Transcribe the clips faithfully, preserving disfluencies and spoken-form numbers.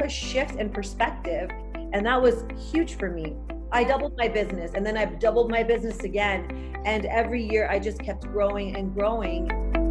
a shift in perspective. And that was huge for me. I doubled my business, and then I've doubled my business again. And every year I just kept growing and growing.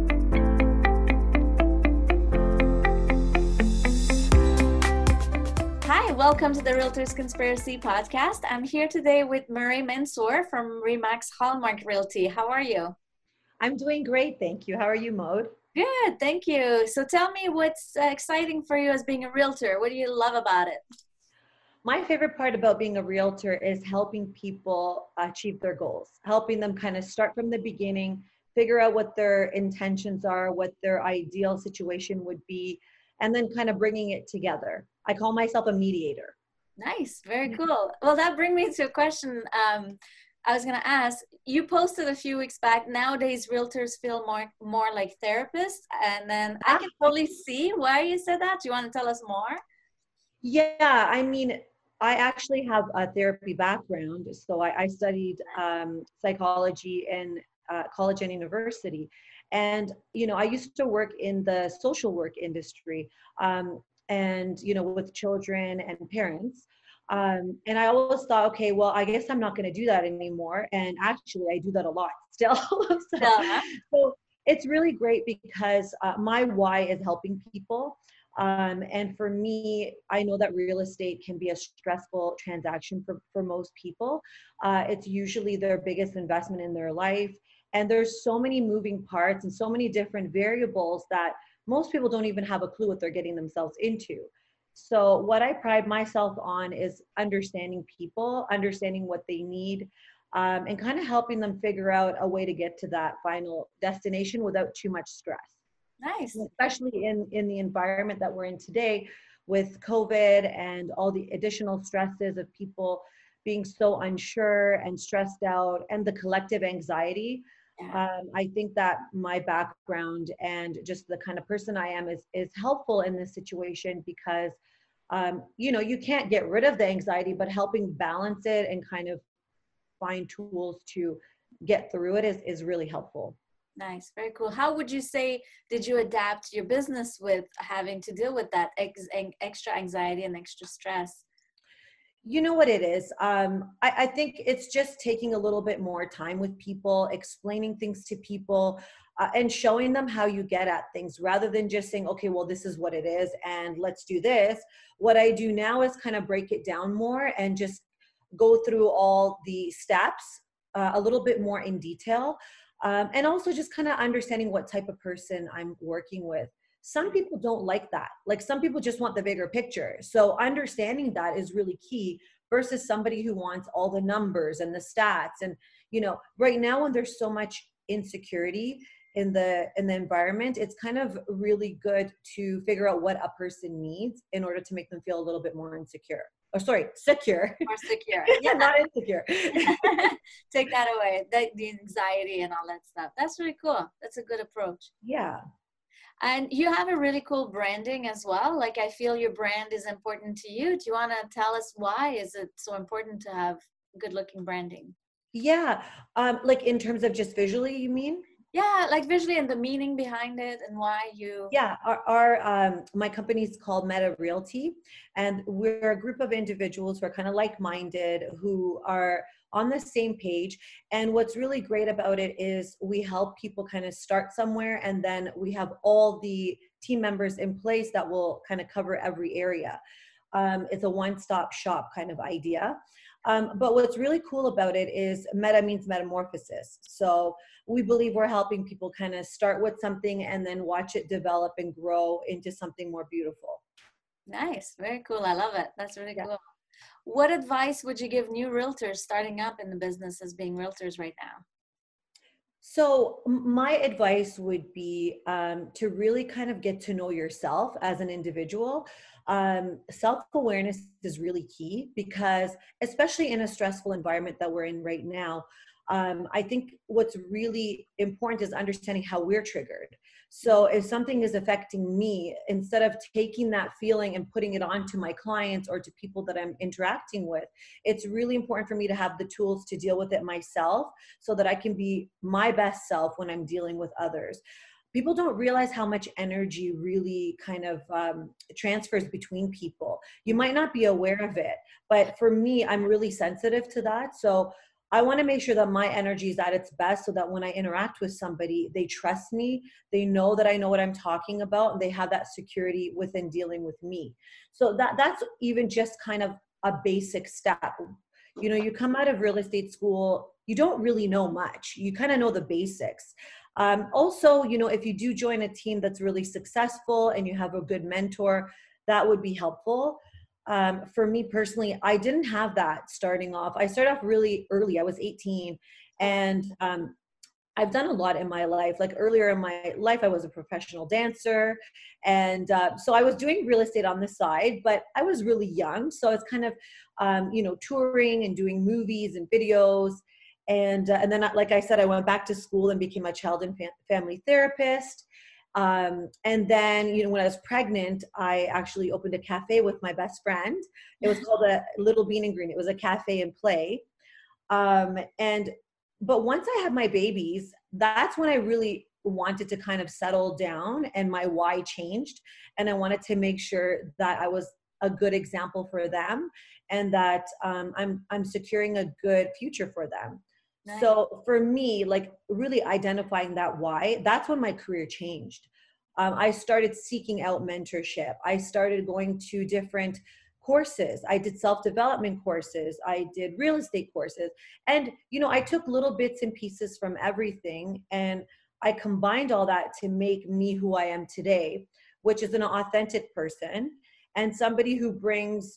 Hi, welcome to the Realtors Conspiracy Podcast. I'm here today with Murray Mansour from Remax Hallmark Realty. How are you? I'm doing great, thank you. How are you, Maude? Good, thank you. So tell me what's uh, exciting for you as being a realtor. What do you love about it? My favorite part about being a realtor is helping people achieve their goals, helping them kind of start from the beginning, figure out what their intentions are, what their ideal situation would be, and then kind of bringing it together. I call myself a mediator. Nice, very cool. Well, that brings me to a question um, I was going to ask. You posted a few weeks back, nowadays realtors feel more more like therapists, and then I can totally see why you said that. Do you want to tell us more? Yeah, I mean, I actually have a therapy background. So I, I studied um, psychology in uh, college and university. And, you know, I used to work in the social work industry um, and, you know, with children and parents. Um, and I always thought, okay, well, I guess I'm not going to do that anymore. And actually, I do that a lot still. so, Uh-huh. so it's really great because uh, my why is helping people. Um, and for me, I know that real estate can be a stressful transaction for, for most people. Uh, it's usually their biggest investment in their life. And there's so many moving parts and so many different variables that most people don't even have a clue what they're getting themselves into. So what I pride myself on is understanding people, understanding what they need, um, and kind of helping them figure out a way to get to that final destination without too much stress. Nice. Especially in, in the environment that we're in today with COVID and all the additional stresses of people being so unsure and stressed out and the collective anxiety. Yeah. Um, I think that my background and just the kind of person I am is, is helpful in this situation because, um, you know, you can't get rid of the anxiety, but helping balance it and kind of find tools to get through it is, is really helpful. Nice. Very cool. How would you say, did you adapt your business with having to deal with that ex- extra anxiety and extra stress? You know what it is? Um, I, I think it's just taking a little bit more time with people, explaining things to people, uh, and showing them how you get at things rather than just saying, okay, well, this is what it is and let's do this. What I do now is kind of break it down more and just go through all the steps uh, a little bit more in detail. Um, and also just kind of understanding what type of person I'm working with. Some people don't like that. Like some people just want the bigger picture. So understanding that is really key versus somebody who wants all the numbers and the stats. And, you know, right now when there's so much insecurity in the in the environment, it's kind of really good to figure out what a person needs in order to make them feel a little bit more insecure. Or sorry, secure. More secure. Yeah, not insecure. Take that away, the, the anxiety and all that stuff. That's really cool. That's a good approach. Yeah. And you have a really cool branding as well. Like I feel your brand is important to you. Do you want to tell us why is it so important to have good looking branding? Yeah. Um, like in terms of just visually, you mean? Yeah, like visually and the meaning behind it and why you. Yeah, our, our um, my company is called Meta Realty, and we're a group of individuals who are kind of like-minded, who are on the same page. And what's really great about it is we help people kind of start somewhere, and then we have all the team members in place that will kind of cover every area. Um, it's a one-stop shop kind of idea. Um, but what's really cool about it is meta means metamorphosis. So we believe we're helping people kind of start with something and then watch it develop and grow into something more beautiful. Nice. Very cool. I love it. That's really Yeah. cool. What advice would you give new realtors starting up in the business as being realtors right now? So my advice would be um, to really kind of get to know yourself as an individual. Um, self-awareness is really key because especially in a stressful environment that we're in right now, um, I think what's really important is understanding how we're triggered. So if something is affecting me, instead of taking that feeling and putting it on to my clients or to people that I'm interacting with, it's really important for me to have the tools to deal with it myself so that I can be my best self when I'm dealing with others. people don't realize how much energy really kind of um, transfers between people. You might not be aware of it, but for me, I'm really sensitive to that. So I want to make sure that my energy is at its best so that when I interact with somebody, they trust me, they know that I know what I'm talking about, and they have that security within dealing with me. So that that's even just kind of a basic step. You know, you come out of real estate school, you don't really know much. You kind of know the basics. Um, also, you know, if you do join a team that's really successful and you have a good mentor, that would be helpful. Um, for me personally, I didn't have that starting off. I started off really early. I was eighteen, and um, I've done a lot in my life. Like earlier in my life, I was a professional dancer. And uh, so I was doing real estate on the side, but I was really young. So it's kind of, um, you know, touring and doing movies and videos. And, uh, and then, like I said, I went back to school and became a child and fa- family therapist. Um, and then, you know, when I was pregnant, I actually opened a cafe with my best friend. It was called a Little Bean and Green. It was a cafe and play. Um, and but once I had my babies, that's when I really wanted to kind of settle down and my why changed. And I wanted to make sure that I was a good example for them and that um, I'm, I'm securing a good future for them. Nice. So for me, like really identifying that why, that's when my career changed. Um, I started seeking out mentorship. I started going to different courses. I did self-development courses. I did real estate courses. And, you know, I took little bits and pieces from everything and I combined all that to make me who I am today, which is an authentic person and somebody who brings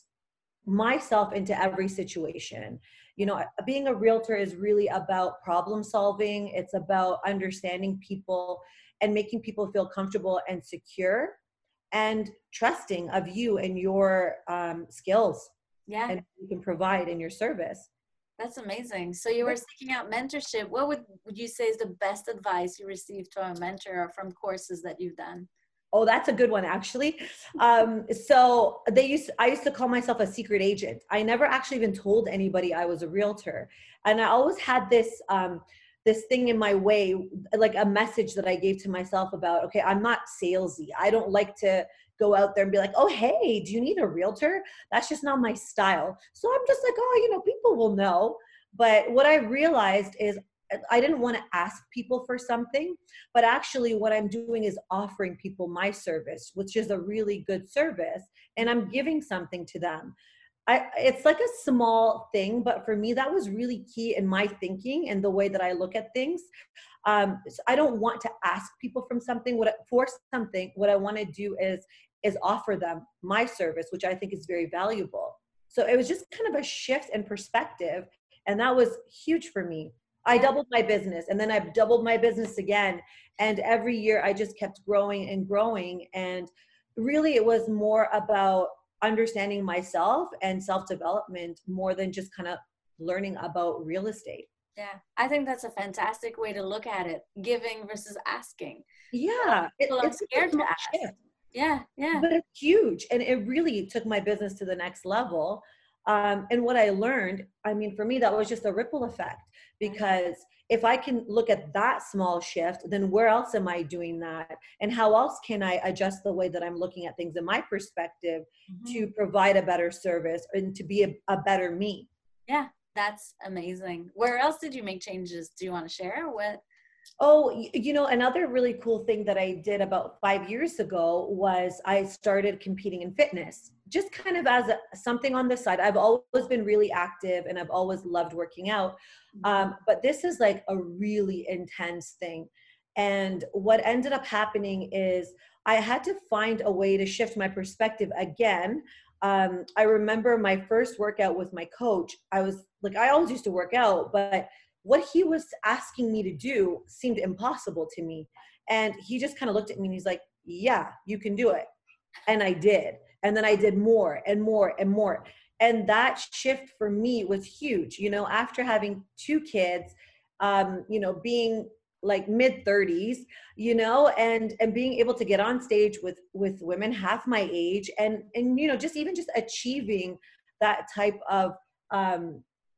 myself into every situation. You know, being a realtor is really about problem solving. It's about understanding people and making people feel comfortable and secure and trusting of you and your um, skills. Yeah. And you can provide in your service. That's amazing. So you were seeking out mentorship. What would, would you say is the best advice you received from a mentor or from courses that you've done? Oh, that's a good one, actually. Um, so they used, I used to call myself a secret agent. I never actually even told anybody I was a realtor. And I always had this, um, this thing in my way, like a message that I gave to myself about, okay, I'm not salesy. I don't like to go out there and be like, oh, hey, do you need a realtor? That's just not my style. So I'm just like, oh, you know, people will know. But what I realized is I didn't want to ask people for something, but actually what I'm doing is offering people my service, which is a really good service, and I'm giving something to them. I, it's like a small thing, but for me, that was really key in my thinking and the way that I look at things. Um, so I don't want to ask people from something, what for something. What I want to do is is offer them my service, which I think is very valuable. So it was just kind of a shift in perspective, and that was huge for me. I doubled my business and then I've doubled my business again. And every year I just kept growing and growing. And really it was more about understanding myself and self-development more than just kind of learning about real estate. Yeah, I think that's a fantastic way to look at it, giving versus asking. Yeah. People it, are it's scared to ask. Shift. Yeah, yeah. But it's huge. And it really took my business to the next level. Um, and what I learned, I mean, for me, that was just a ripple effect, because if I can look at that small shift, then where else am I doing that? And how else can I adjust the way that I'm looking at things in my perspective mm-hmm. to provide a better service and to be a, a better me? Yeah, that's amazing. Where else did you make changes? Do you want to share? What? Oh, you know, another really cool thing that I did about five years ago was I started competing in fitness, just kind of as a, something on the side. I've always been really active and I've always loved working out. Um, but this is like a really intense thing. And what ended up happening is I had to find a way to shift my perspective again. Um, I remember my first workout with my coach. I was like, I always used to work out, but what he was asking me to do seemed impossible to me. And he just kind of looked at me and he's like, yeah, you can do it. And I did. And then I did more and more and more. And that shift for me was huge. You know, after having two kids, um, you know, being like mid thirties, you know, and, and being able to get on stage with, with women half my age and, and, you know, just even just achieving that type of, um,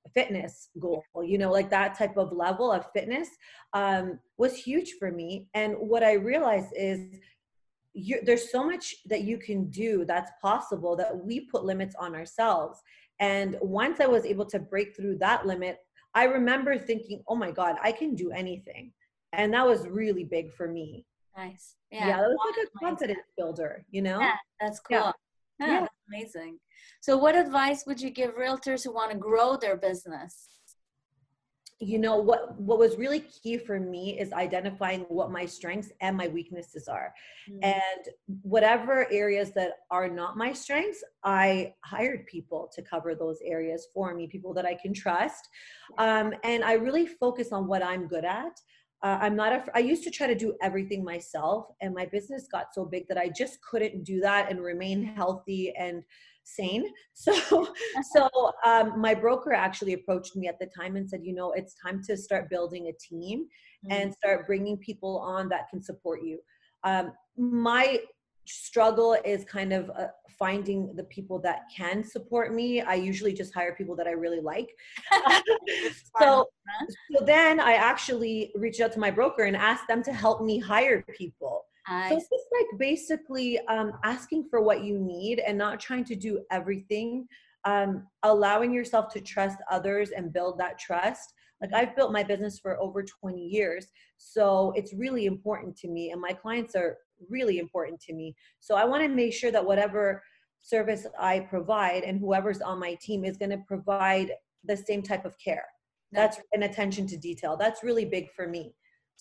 fitness goal, you know, like that type of level of fitness um, was huge for me. And what I realized is you, there's so much that you can do that's possible that we put limits on ourselves. And once I was able to break through that limit, I remember thinking, oh my God, I can do anything. And that was really big for me. Nice. Yeah, Yeah. that was like a confidence builder, you know? Yeah, that's cool. Yeah. Yeah, Yeah. that's amazing. So what advice would you give realtors who want to grow their business? You know, what what was really key for me is identifying what my strengths and my weaknesses are. Mm. And whatever areas that are not my strengths, I hired people to cover those areas for me, people that I can trust. Um, and I really focus on what I'm good at. Uh, I'm not, a, I used to try to do everything myself, and my business got so big that I just couldn't do that and remain healthy and sane. So, so um, my broker actually approached me at the time and said, you know, it's time to start building a team and start bringing people on that can support you. Um, my struggle is kind of uh, finding the people that can support me. I usually just hire people that I really like. so, so then I actually reached out to my broker and asked them to help me hire people. I So it's just like basically um, asking for what you need and not trying to do everything, um, allowing yourself to trust others and build that trust. Like I've built my business for over twenty years. So it's really important to me, and my clients are really important to me. So I want to make sure that whatever service I provide and whoever's on my team is going to provide the same type of care. That's an attention to detail. That's really big for me.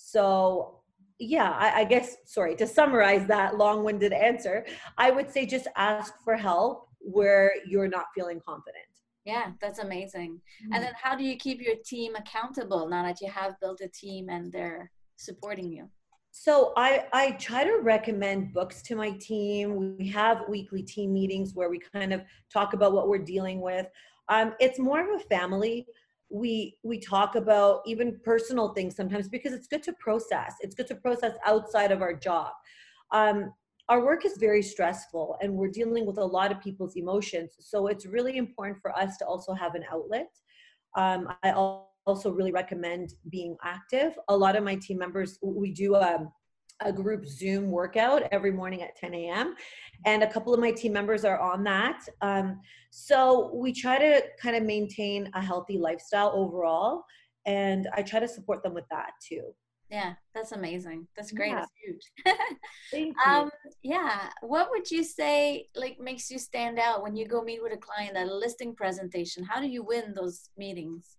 So yeah, I, I guess, sorry, to summarize that long-winded answer, I would say just ask for help where you're not feeling confident. Yeah, that's amazing. Mm-hmm. And then how do you keep your team accountable now that you have built a team and they're supporting you? So I, I try to recommend books to my team. We have weekly team meetings where we kind of talk about what we're dealing with. Um, it's more of a family. We we talk about even personal things sometimes because it's good to process. It's good to process outside of our job. Um, our work is very stressful and we're dealing with a lot of people's emotions. So it's really important for us to also have an outlet. Um, I also really recommend being active. A lot of my team members, we do a, a group Zoom workout every morning at ten a.m. And a couple of my team members are on that. Um, so we try to kind of maintain a healthy lifestyle overall. And I try to support them with that too. Yeah, that's amazing. That's great. Yeah. That's huge. Thank you. Um, yeah. What would you say like makes you stand out when you go meet with a client at a listing presentation? How do you win those meetings?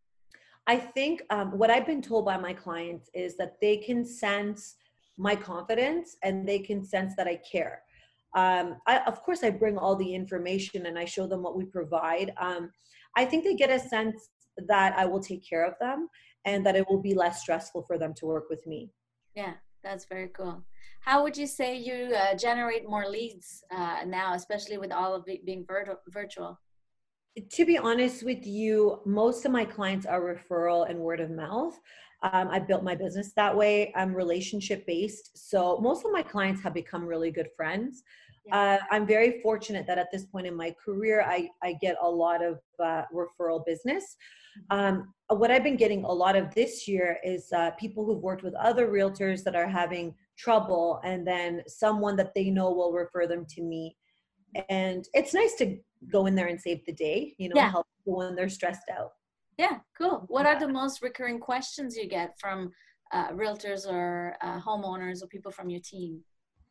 I think um, what I've been told by my clients is that they can sense my confidence and they can sense that I care. Um, I, of course, I bring all the information and I show them what we provide. Um, I think they get a sense that I will take care of them and that it will be less stressful for them to work with me. Yeah, that's very cool. How would you say you uh, generate more leads uh, now, especially with all of it being vir- virtual? To be honest with you, most of my clients are referral and word of mouth. Um, I built my business that way. I'm relationship based. So most of my clients have become really good friends. Yeah. Uh, I'm very fortunate that at this point in my career, I, I get a lot of uh, referral business. Um, what I've been getting a lot of this year is uh, people who've worked with other realtors that are having trouble, and then someone that they know will refer them to me. And it's nice to go in there and save the day, you know, yeah. help people when they're stressed out. Yeah, cool. What are the most recurring questions you get from uh, realtors or uh, homeowners or people from your team?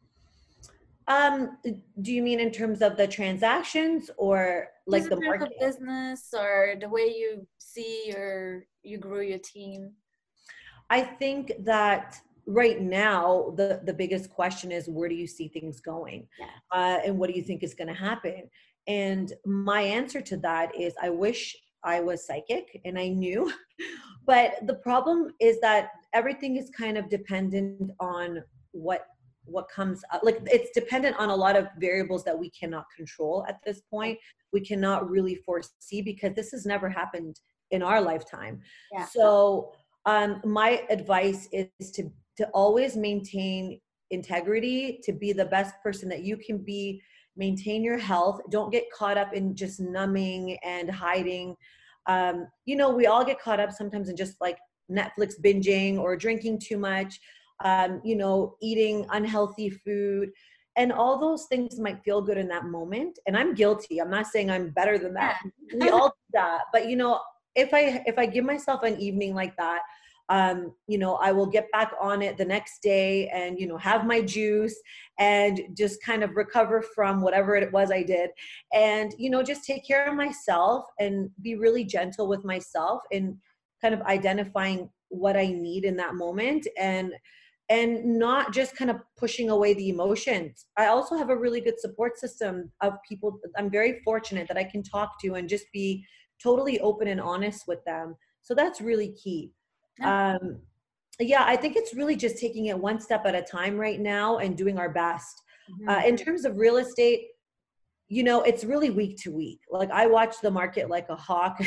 Um, do you mean in terms of the transactions or like Just the in terms market? of business or the way you see your, you grew your team? I think that right now, the, the biggest question is, where do you see things going? Yeah. Uh, and what do you think is going to happen? And my answer to that is, I wish I was psychic and I knew, but the problem is that everything is kind of dependent on what what comes up. Like it's dependent on a lot of variables that we cannot control at this point. We cannot really foresee because this has never happened in our lifetime. Yeah. So um, my advice is to to always maintain integrity, to be the best person that you can be, maintain your health. Don't get caught up in just numbing and hiding. Um, you know, we all get caught up sometimes in just like Netflix binging or drinking too much, um, you know, eating unhealthy food. And all those things might feel good in that moment. And I'm guilty. I'm not saying I'm better than that. Yeah. We all do that. But, you know, if I if I give myself an evening like that, um, you know, I will get back on it the next day and, you know, have my juice and just kind of recover from whatever it was I did. And, you know, just take care of myself and be really gentle with myself in kind of identifying what I need in that moment, and and not just kind of pushing away the emotions. I also have a really good support system of people. I'm very fortunate that I can talk to and just be totally open and honest with them. So that's really key. Yeah. Um, yeah, I think it's really just taking it one step at a time right now and doing our best. Mm-hmm. Uh, in terms of real estate, you know, it's really week to week. Like I watch the market like a hawk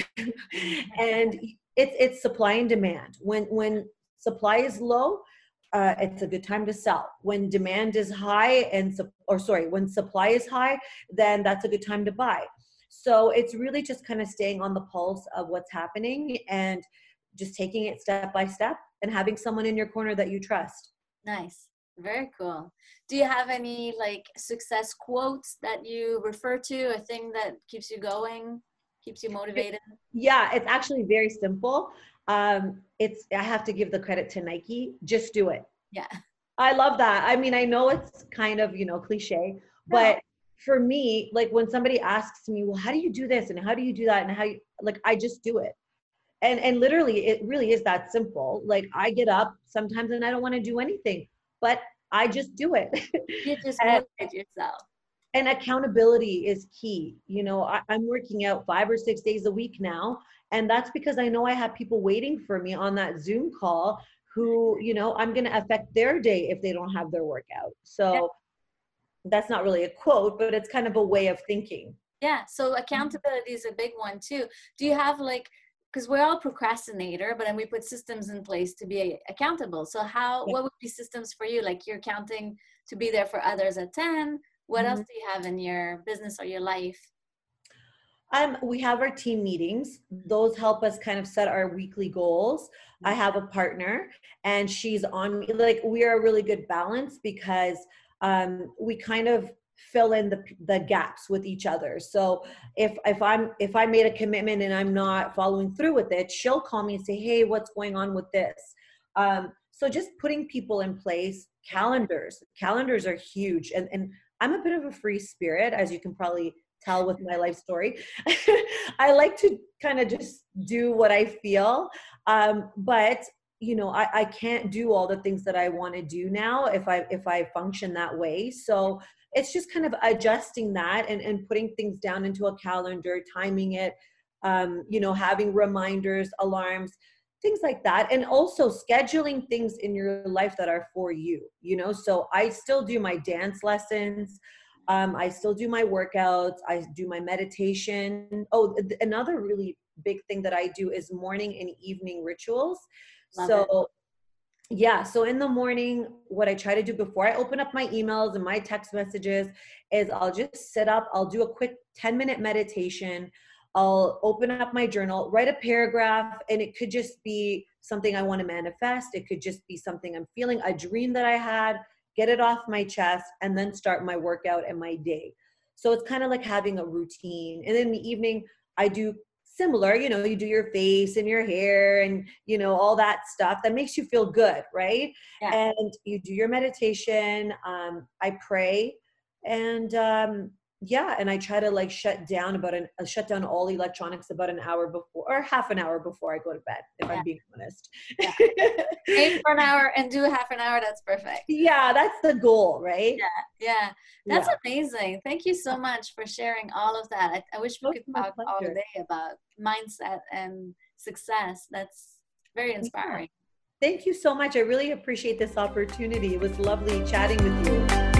and it's, it's supply and demand. When, when supply is low, uh, it's a good time to sell. When demand is high and, or sorry, when supply is high, then that's a good time to buy. So it's really just kind of staying on the pulse of what's happening and just taking it step by step and having someone in your corner that you trust. Nice. Very cool. Do you have any like success quotes that you refer to, a thing that keeps you going, keeps you motivated? Yeah, it's actually very simple. Um, it's, I have to give the credit to Nike. Just do it. Yeah. I love that. I mean, I know it's kind of, you know, cliche, but no. For me, like when somebody asks me, well, how do you do this? And how do you do that? And how you, like, I just do it. And, and literally, it really is that simple. Like I get up sometimes and I don't want to do anything, but I just do it. You just and, motivate yourself. And accountability is key. You know, I, I'm working out five or six days a week now. And that's because I know I have people waiting for me on that Zoom call who, you know, I'm going to affect their day if they don't have their workout. So yeah. That's not really a quote, but it's kind of a way of thinking. Yeah. So accountability is a big one too. Do you have like, because we're all procrastinator, but then we put systems in place to be accountable. So how, yeah. What would be systems for you? Like you're counting to be there for others at ten. What mm-hmm. else do you have in your business or your life? Um, we have our team meetings. Those help us kind of set our weekly goals. Mm-hmm. I have a partner and she's on me. Like we are a really good balance because um, we kind of fill in the the gaps with each other. So if if I'm if I made a commitment and I'm not following through with it, she'll call me and say, hey, what's going on with this? Um, so just putting people in place. Calendars. Calendars are huge. And, and I'm a bit of a free spirit, as you can probably tell with my life story. I like to kind of just do what I feel. Um, but you know, I, I can't do all the things that I want to do now if I if I function that way. So it's just kind of adjusting that and, and putting things down into a calendar, timing it, um, you know, having reminders, alarms, things like that. And also scheduling things in your life that are for you, you know. So I still do my dance lessons. Um, I still do my workouts. I do my meditation. Oh, th- another really big thing that I do is morning and evening rituals. Love so it. Yeah, so in the morning, what I try to do before I open up my emails and my text messages is I'll just sit up, I'll do a quick ten minute meditation. I'll open up my journal, write a paragraph, and it could just be something I want to manifest. It could just be something I'm feeling, a dream that I had, get it off my chest, and then start my workout and my day. So it's kind of like having a routine. And in the evening, I do similar, you know, you do your face and your hair and, you know, all that stuff that makes you feel good, right? Yeah. And you do your meditation. Um, I pray and um, yeah, and I try to like shut down about an uh, shut down all electronics about an hour before or half an hour before I go to bed, if yeah. I'm being honest. Yeah. Aim for an hour and do half an hour. That's perfect. Yeah, that's the goal, right? Yeah, yeah. That's yeah. amazing. Thank you so much for sharing all of that. I, I wish we could talk all day about mindset and success. That's very inspiring. Yeah. Thank you so much. I really appreciate this opportunity. It was lovely chatting with you.